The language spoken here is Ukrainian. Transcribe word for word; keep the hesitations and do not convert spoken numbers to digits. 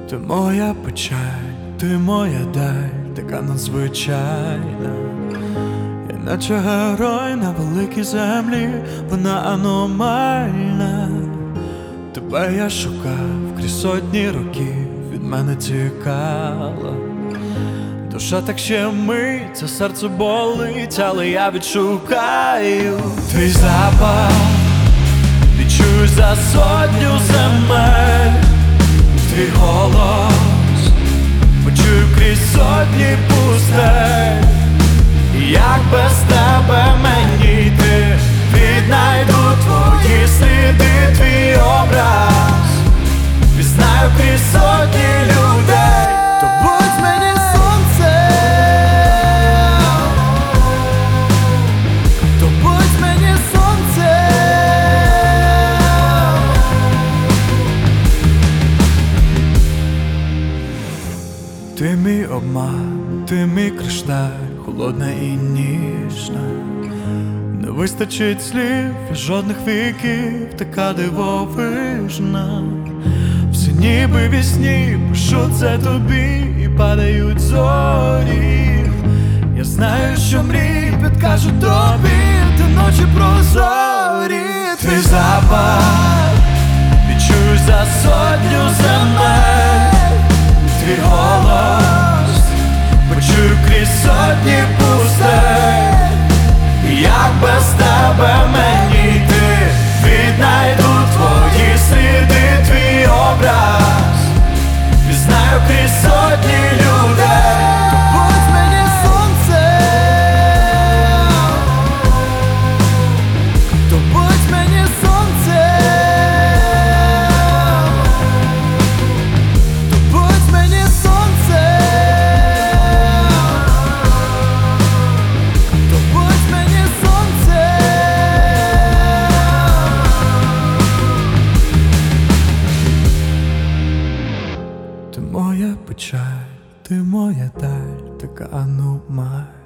Ти моя печаль, ти моя даль, така надзвичайна. Я наче герой на великій землі, вона аномальна. Тебе я шукав крізь сотні років, від мене тікала. Душа так ще мить, це серце болить, але я відшукаю твій запах, відчую за сотню земель. Твій голос почую крізь сотні пустель. Як без тебе мені йти? Віднайду твої сліди, твій образ пізнаю крізь сотні людей. То будь мені сонце, то будь мені сонце. Ти мій обман, ти мій кришталь, холодна і ніжна. Не вистачить слів і жодних віків, така дивовижна. Всі ніби вісні, пишу це тобі, і падають зорі. Я знаю, що мрій підкажуть тобі, ти ночі прозорі. Твій запах відчую за сотню земель. Твій голос почую крізь сотні пустель. Як без тебе мені йти? Віднайду твої сліди, твій образ пізнаю крізь сотні людей. То будь мені сонце, то будь мені сонце, то будь мені сонце, то будь мені сонце. Ти моя печаль, ти моя даль, така аномаль.